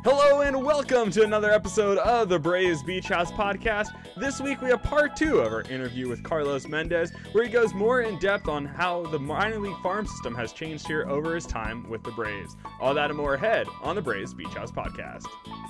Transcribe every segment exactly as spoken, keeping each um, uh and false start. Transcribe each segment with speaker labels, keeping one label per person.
Speaker 1: Hello and welcome to another episode of the Braves Beach House Podcast. This week we have part two of our interview with Carlos Mendez, where he goes more in depth on how the minor league farm system has changed here over his time with the Braves. All that and more ahead on the Braves Beach House Podcast.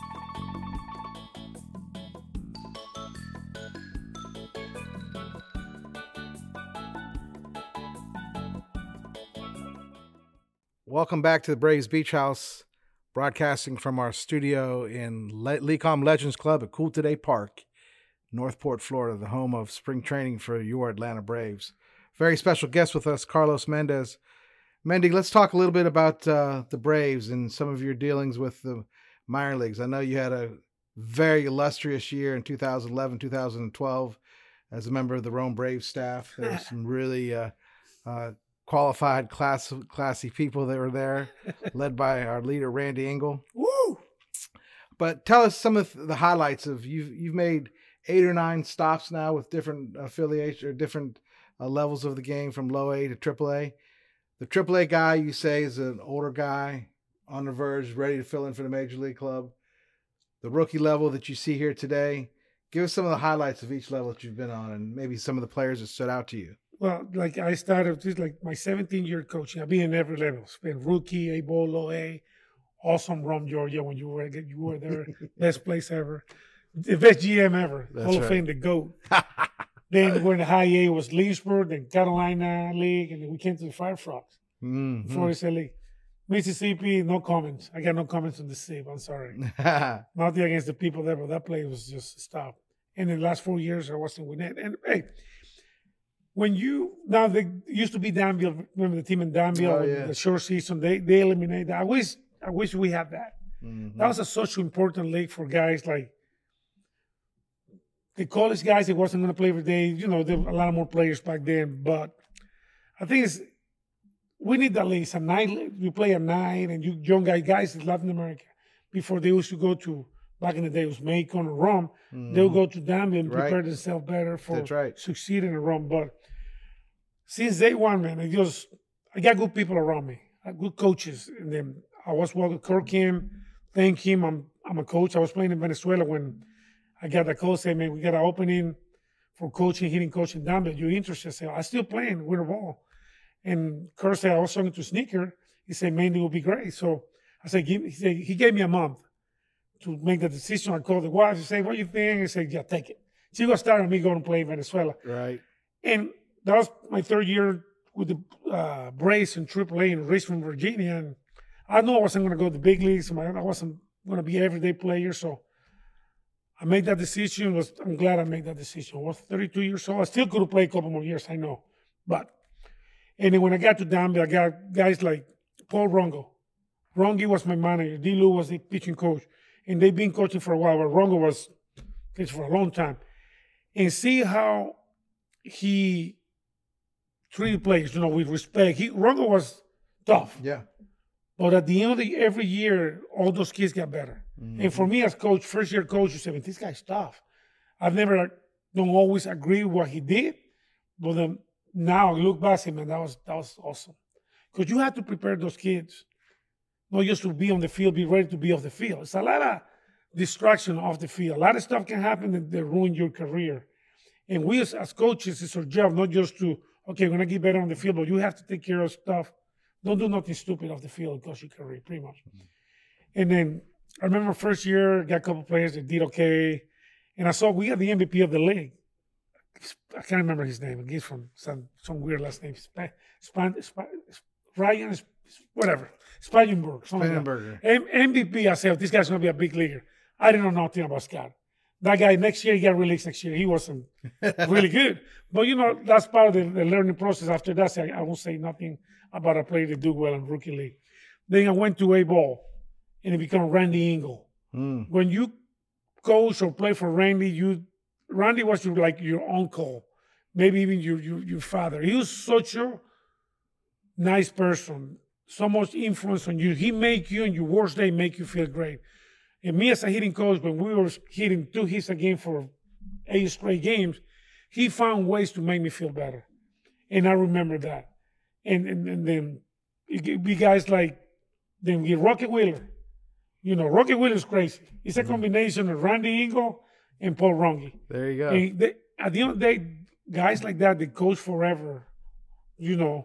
Speaker 2: Welcome back to the Braves Beach House, broadcasting from our studio in Le- Lecom Legends Club at Cool Today Park, Northport, Florida, the home of spring training for your Atlanta Braves. Very special guest with us, Carlos Mendez. Mendy, let's talk a little bit about uh, the Braves and some of your dealings with the minor leagues. I know you had a very illustrious year in two thousand eleven, two thousand twelve as a member of the Rome Braves staff. There were some really uh, uh, qualified, class, classy people that were there, led by our leader, Randy Engel.
Speaker 3: Woo!
Speaker 2: But tell us some of the highlights of you've you've made eight or nine stops now with different affiliations or different uh, levels of the game, from low A to triple A. The triple A guy, you say, is an older guy on the verge, ready to fill in for the major league club. The rookie level that you see here today, give us some of the highlights of each level that you've been on, and maybe some of the players that stood out to you.
Speaker 3: Well, like I started, just like my seventeen-year coaching. I've been in every level. Been rookie, A ball, low A, awesome Rome, Georgia. When you were you were there, best place ever, the best G M ever,
Speaker 2: That's
Speaker 3: Hall of
Speaker 2: right.
Speaker 3: Fame, the GOAT. Then we're in the high A was Leesburg, then Carolina League, and then we came to the Fire Frogs,
Speaker 2: Mm-hmm.
Speaker 3: Florida League, Mississippi. No comments. I got no comments on the save. I'm sorry. Nothing against the people there, but that play was just stop. And in the last four years, I wasn't with it. And hey. When you now they used to be Danville, remember the team in Danville,
Speaker 2: Oh, yeah.
Speaker 3: the short season, they they eliminate that. I wish I wish we had that.
Speaker 2: Mhm.
Speaker 3: That was a such an important league for guys like the college guys. It wasn't going to play every day. You know, there were a lot more players back then. But I think it's we need at least a nine. You play a nine, and you young guys, guys in Latin America, before they used to go to back in the day it was Macon or Rome.
Speaker 2: Mhm.
Speaker 3: They'll go to Danville and
Speaker 2: Right.
Speaker 3: prepare themselves better for
Speaker 2: That's right.
Speaker 3: succeeding in Rome. But since day one, man, it just I got good people around me, uh, good coaches. And then I was well with Kirk him, thank him. I'm I'm a coach. I was playing in Venezuela when I got the call saying, man, we got an opening for coaching, hitting coach in Danville. You interested? I said, I still playing winter ball. And Kirk said, I was talking to Sneaker. He said, man, it will be great. So I said, give, he said, he gave me a month to make the decision. I called the wife and said, what do you think? I said, yeah, take it. She got started on me going to play in Venezuela.
Speaker 2: Right.
Speaker 3: And that was my third year with the uh, Braves in triple A in Richmond, Virginia. And I knew I wasn't going to go to the big leagues. I wasn't going to be an everyday player. So I made that decision. Was I'm glad I made that decision. I was thirty-two years old. I still could have played a couple more years, I know. But, and then when I got to Danville, I got guys like Paul Rongo. Rongi was my manager. D. Lou was the pitching coach. And they've been coaching for a while, but Rongo was coaching for a long time. And see how he treated players, you know, with respect. He Rongo was tough.
Speaker 2: Yeah.
Speaker 3: But at the end of the, every year, all those kids got better.
Speaker 2: Mm-hmm.
Speaker 3: And for me as coach, first year coach, you say, this guy's tough. I've never, don't always agree with what he did. But then now I look back and say, man, that was, that was awesome. Because you have to prepare those kids. Not just to be on the field, be ready to be off the field. It's a lot of distraction off the field. A lot of stuff can happen that, that ruin your career. And we as, as coaches, it's our job not just to, okay, we're going to get better on the field, but you have to take care of stuff. Don't do nothing stupid off the field because your career, pretty much. Mm-hmm. And then I remember first year, got a couple players that did okay. And I saw we got the M V P of the league. I can't remember his name. He's from some, some weird last name. Sp- Sp- Sp- Ryan, whatever. Spangenberg.
Speaker 2: Spangenberger.
Speaker 3: M- MVP, I said, this guy's going to be a big leaguer. I didn't know nothing about Scott. That guy, next year, he got released next year. He wasn't really good. But, you know, that's part of the, the learning process. After that, I, I won't say nothing about a player that do well in rookie league. Then I went to A-ball, and it became Randy Engel.
Speaker 2: Mm.
Speaker 3: When you coach or play for Randy, you Randy was your, like your uncle, maybe even your, your, your father. He was such a nice person, so much influence on you. He make you, on your worst day, make you feel great. And me as a hitting coach, when we were hitting two hits a game for eight straight games, he found ways to make me feel better. And I remember that. And and, and then it be guys like, then we get Rocky Wheeler. You know, Rocky Williams crazy. It's a combination of Randy Engel and Paul Rongi.
Speaker 2: There you go.
Speaker 3: And they, at the end of the day, guys like that, they coach forever. You know,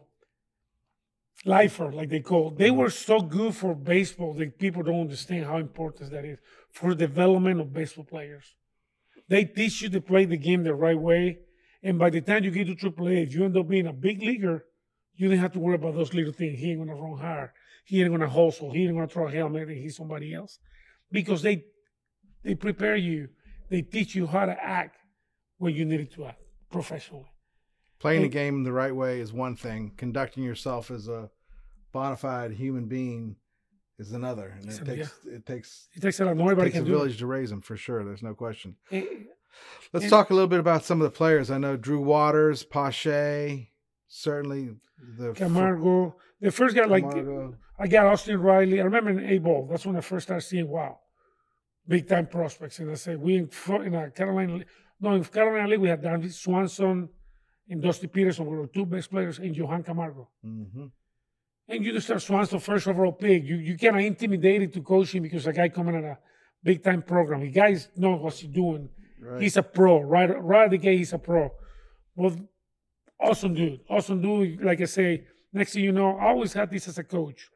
Speaker 3: lifer, like they call. They were so good for baseball that people don't understand how important that is for the development of baseball players. They teach you to play the game the right way. And by the time you get to triple A, if you end up being a big leaguer, you don't have to worry about those little things. He ain't going to run hard. He ain't going to hustle. He ain't going to throw a helmet and he's somebody else. Because they they prepare you. They teach you how to act when you need to act professionally.
Speaker 2: Playing
Speaker 3: and,
Speaker 2: the game the right way is one thing. Conducting yourself as a bona fide human being is another. And it takes
Speaker 3: yeah.
Speaker 2: it takes
Speaker 3: it takes a lot. Nobody
Speaker 2: it takes
Speaker 3: can
Speaker 2: a
Speaker 3: do
Speaker 2: village
Speaker 3: it.
Speaker 2: to raise them for sure. There's no question.
Speaker 3: And,
Speaker 2: Let's
Speaker 3: and,
Speaker 2: talk a little bit about some of the players. I know Drew Waters, Pache, certainly the
Speaker 3: Camargo. The first guy, like
Speaker 2: Camargo.
Speaker 3: I got Austin Riley. I remember in A-Ball. That's when I first started seeing wow, big time prospects. And I said we in, in a Carolina, no in Carolina League we had Dansby Swanson and Dusty Peterson were the two best players, and Johan Camargo.
Speaker 2: Mm-hmm.
Speaker 3: And you just start Swanson first overall pick. You you kind of intimidated to coach him because a guy coming at a big time program. The guys know what he's doing.
Speaker 2: Right.
Speaker 3: He's a pro. Right, right at the gate, he's a pro. Well, awesome dude. Awesome dude. Like I say, next thing you know, I always had this as a coach.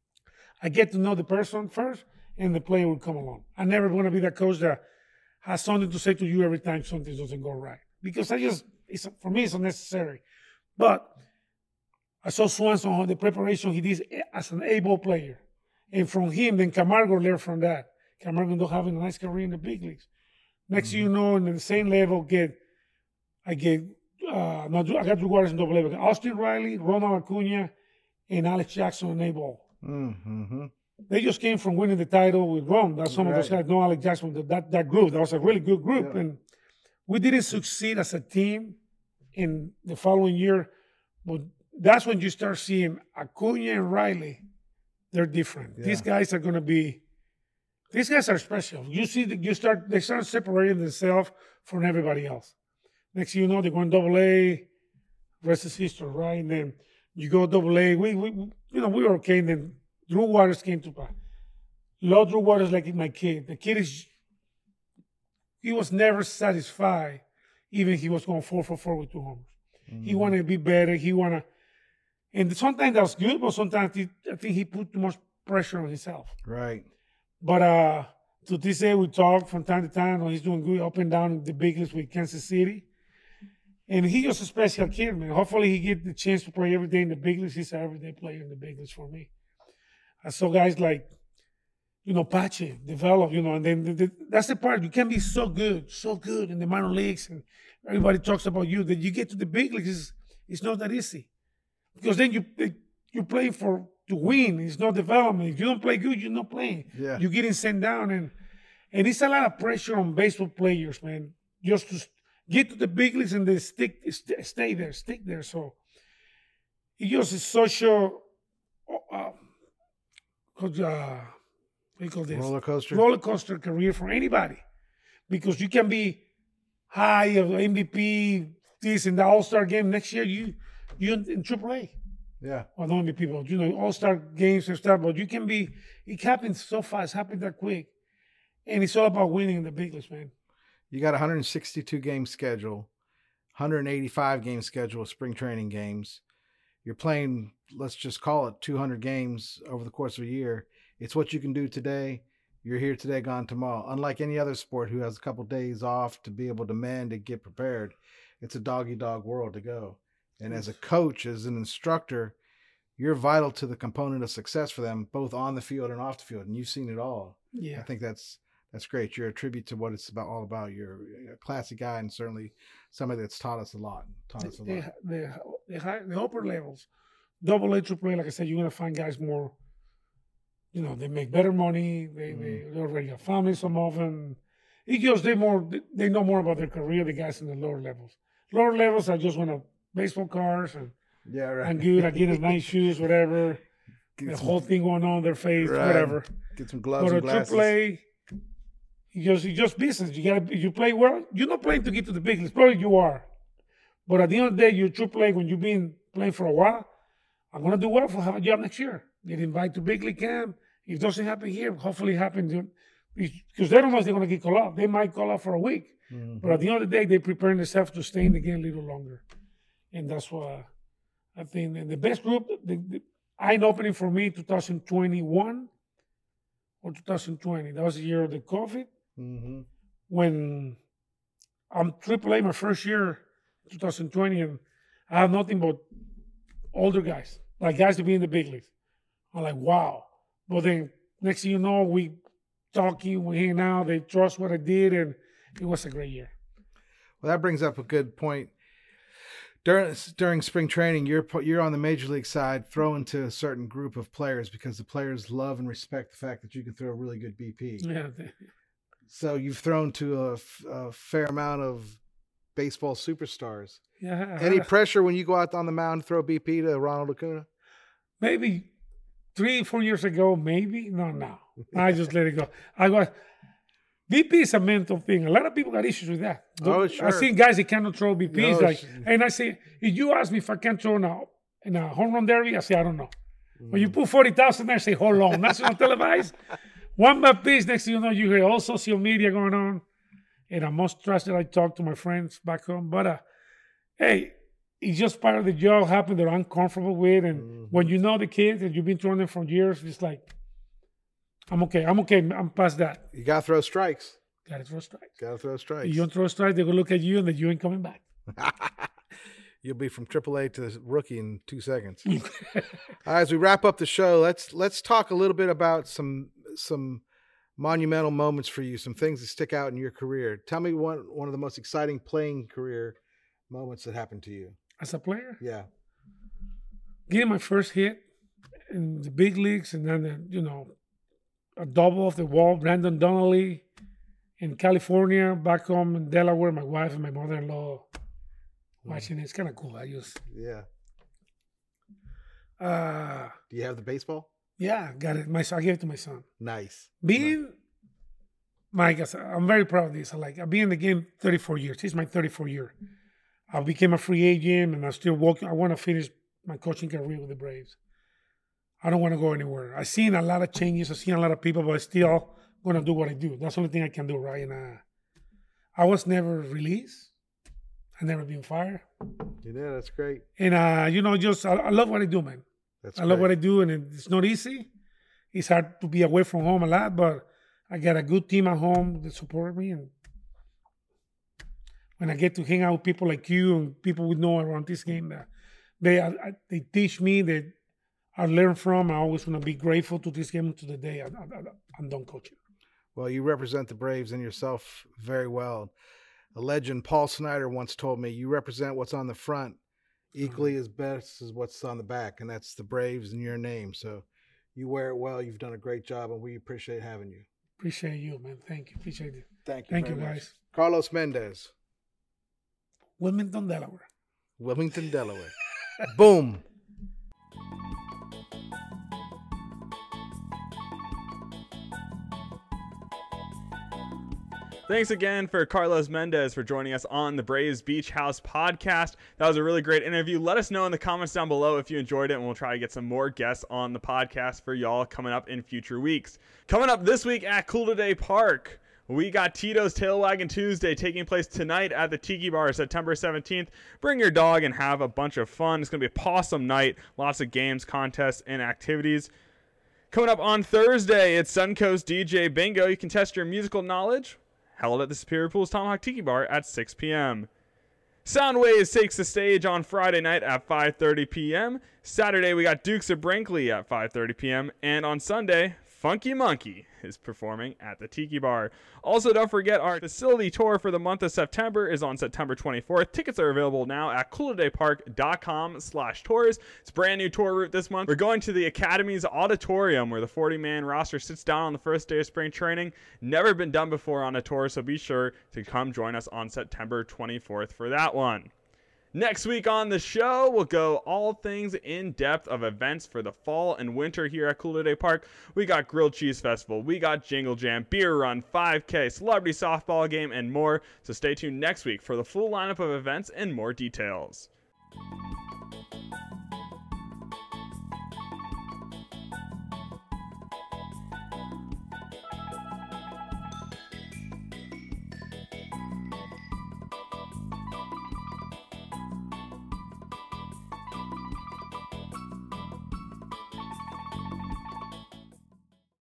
Speaker 3: I get to know the person first, and the player will come along. I never want to be that coach that has something to say to you every time something doesn't go right. Because I just, it's, for me, it's unnecessary. But I saw Swanson on the preparation he did as an A-ball player. And from him, then Camargo learned from that. Camargo ended up having a nice career in the big leagues. Next thing you know, in the same level, get I get uh, no, I got Drew Waters in double A. I got Austin Riley, Ronald Acuna, and Alex Jackson in A-ball.
Speaker 2: Mm-hmm.
Speaker 3: They just came from winning the title with Ron. That's some
Speaker 2: right.
Speaker 3: of those guys know Alex Jackson. That, that that group, that was a really good group,
Speaker 2: yeah.
Speaker 3: and we didn't succeed as a team in the following year. But that's when you start seeing Acuna and Riley. They're different.
Speaker 2: Yeah.
Speaker 3: These guys are going to be. These guys are special. You see, that you start they start separating themselves from everybody else. Next thing you know, they're going double A, rest is history, right? And then you go double A. We, we, you know, we were okay. And then Drew Waters came to play. Love Drew Waters like my kid. The kid is, he was never satisfied, even if he was going four for four with two homers. Mm-hmm. He wanted to be better. He wanted, and sometimes that was good, but sometimes he, I think he put too much pressure on himself.
Speaker 2: Right.
Speaker 3: But uh, to this day, we talk from time to time. He's doing good up and down the big leagues with Kansas City. And he's just a special kid, man. Hopefully he get the chance to play every day in the big leagues. He's an everyday player in the big leagues for me. I saw guys like, you know, Pache develop, you know, and then the, the, that's the part. You can be so good, so good in the minor leagues, and everybody talks about you. That you get to the big leagues, it's, it's not that easy. Because then you you play for to win. It's not development. If you don't play good, you're not playing.
Speaker 2: Yeah.
Speaker 3: You're getting sent down, and and it's a lot of pressure on baseball players, man, just to get to the big leagues and they stick, st- stay there, stick there. So it just is such a uh, uh, what do you call this?
Speaker 2: Roller coaster.
Speaker 3: Roller coaster career for anybody, because you can be high of M V P, this and the All Star game next year. You you in, in triple A.
Speaker 2: Yeah.
Speaker 3: Well, not many people, you know, All Star games and stuff, but you can be. It happens so fast, happens that quick, and it's all about winning in the big leagues, man.
Speaker 2: You got a one hundred sixty-two game schedule, one hundred eighty-five game schedule of spring training games. You're playing, let's just call it two hundred games over the course of a year. It's what you can do today. You're here today, gone tomorrow. Unlike any other sport who has a couple days off to be able to mend and get prepared, it's a dog-eat-dog world to go. And as a coach, as an instructor, you're vital to the component of success for them, both on the field and off the field. And you've seen it all.
Speaker 3: Yeah,
Speaker 2: I think that's that's great. You're a tribute to what it's about, all about. You're a classy guy, and certainly somebody that's taught us a lot. Taught us a
Speaker 3: the,
Speaker 2: lot.
Speaker 3: the, the, high, the upper levels, double A, triple A, like I said, you're gonna find guys more. You know, they make better money. They mm. they, they already have families. Some of them, it just they more they know more about their career. The guys in the lower levels, lower levels, I just want to baseball cards and
Speaker 2: yeah, right.
Speaker 3: I'm good. I get them nice shoes, whatever. Get the some, whole thing going on their face, right. whatever.
Speaker 2: Get some gloves
Speaker 3: but
Speaker 2: and glasses.
Speaker 3: Triple A, you just you just business. You gotta you play well. You're not playing to get to the big leagues. Probably you are, but at the end of the day, you're triple A when you've been playing for a while. I'm gonna do well for have a job next year. Get invited to big league camp, If it doesn't happen here, hopefully it happens because they don't know if they're going to get called up. They might call up for a week. Mm-hmm. But at the end of the day, they're preparing themselves to stay in the game a little longer. And that's why I think the best group, the, the eye opening for me, twenty twenty-one or twenty twenty. That was the year of the COVID. Mm-hmm. When I'm triple A my first year, twenty twenty, and I have nothing but older guys, like guys to be in the big leagues. I'm like, wow. But then next thing you know, we talking, we hanging out, they trust what I did, and it was a great year.
Speaker 2: Well, that brings up a good point. During during spring training, you're you're on the major league side, throwing to a certain group of players because the players love and respect the fact that you can throw a really good B P.
Speaker 3: Yeah.
Speaker 2: So you've thrown to a, a fair amount of baseball superstars.
Speaker 3: Yeah.
Speaker 2: Any pressure when you go out on the mound and throw B P to Ronald Acuna?
Speaker 3: Maybe three, four years ago, maybe. No, no. I just let it go. I got B P is a mental thing. A lot of people got issues with that.
Speaker 2: Oh, sure.
Speaker 3: I've seen guys that cannot throw B Ps.
Speaker 2: No,
Speaker 3: like,
Speaker 2: sure.
Speaker 3: And I say, if you ask me if I can throw in a, in a home run derby, I say, I don't know. Mm. When you put forty thousand there, I say, hold on. National televised. One bad piece, next thing you know, you hear all social media going on. And I must trust that I talk to my friends back home. But, uh, hey, it's just part of the job happened they're uncomfortable with. And mm-hmm. when you know the kids and you've been throwing them for years, it's like, I'm okay. I'm okay. I'm past that.
Speaker 2: You got to throw strikes.
Speaker 3: Got to throw strikes.
Speaker 2: Got to throw strikes.
Speaker 3: If you don't throw strikes, they're going to look at you and then you ain't coming back.
Speaker 2: You'll be from triple A to rookie in two seconds. All right, as we wrap up the show, let's let's talk a little bit about some some monumental moments for you, some things that stick out in your career. Tell me one one of the most exciting playing career moments that happened to you.
Speaker 3: As a player?
Speaker 2: Yeah.
Speaker 3: Getting my first hit in the big leagues, and then, the, you know, a double off the wall, Brandon Donnelly in California, back home in Delaware, my wife and my mother-in-law watching it. It's kind of cool. I just...
Speaker 2: Yeah.
Speaker 3: Uh,
Speaker 2: Do you have the baseball?
Speaker 3: Yeah, got it. My I gave it to my son.
Speaker 2: Nice.
Speaker 3: Being...
Speaker 2: Nice.
Speaker 3: Mike, I'm very proud of this. I like, I've been in the game thirty-four years. This is my thirty-fourth year. I became a free agent, and I'm still working. I want to finish my coaching career with the Braves. I don't want to go anywhere. I've seen a lot of changes. I've seen a lot of people, but I still going to do what I do. That's the only thing I can do, right? And uh, I was never released. I never been fired.
Speaker 2: You did. That's great.
Speaker 3: And, uh, you know, just I, I love what I do, man.
Speaker 2: That's
Speaker 3: I
Speaker 2: great.
Speaker 3: love what I do, and it's not easy. It's hard to be away from home a lot, but I got a good team at home that support me. And when I get to hang out with people like you and people we know around this game, that they I, they teach me, that I learn from. I always want to be grateful to this game to the day I, I, I'm done coaching.
Speaker 2: Well, you represent the Braves and yourself very well. A legend, Paul Snyder, once told me, you represent what's on the front equally mm-hmm. as best as what's on the back, and that's the Braves in your name. So you wear it well. You've done a great job, and we appreciate having you.
Speaker 3: Appreciate you, man. Thank you. Appreciate it.
Speaker 2: Thank you.
Speaker 3: Thank you,
Speaker 2: much.
Speaker 3: guys.
Speaker 2: Carlos Mendez.
Speaker 3: Wilmington, Delaware.
Speaker 2: Wilmington, Delaware. Boom.
Speaker 1: Thanks again for Carlos Mendez for joining us on the Braves Beach House podcast. That was a really great interview. Let us know in the comments down below if you enjoyed it, and we'll try to get some more guests on the podcast for y'all coming up in future weeks. Coming up this week at Cool Today Park, we got Tito's Tail Wagging Tuesday taking place tonight at the Tiki Bar, September seventeenth. Bring your dog and have a bunch of fun. It's going to be a pawsome night. Lots of games, contests, and activities. Coming up on Thursday, it's Suncoast D J Bingo. You can test your musical knowledge. Held at the Superior Pools Tomahawk Tiki Bar at six p.m. Soundwaves takes the stage on Friday night at five thirty p.m. Saturday, we got Dukes of Brinkley at five thirty p.m. And on Sunday, Funky Monkey is performing at the Tiki Bar. Also, don't forget our facility tour for the month of September is on September twenty-fourth. Tickets are available now at cooltodaypark.com slash tours. It's a brand new tour route this month. We're going to the Academy's Auditorium, where the forty-man roster sits down on the first day of spring training. Never been done before on a tour, so be sure to come join us on September twenty-fourth for that one. Next week on the show, we'll go all things in depth of events for the fall and winter here at Cool Today Park. We got Grilled Cheese Festival, we got Jingle Jam, Beer Run, five K, Celebrity Softball Game, and more. So stay tuned next week for the full lineup of events and more details.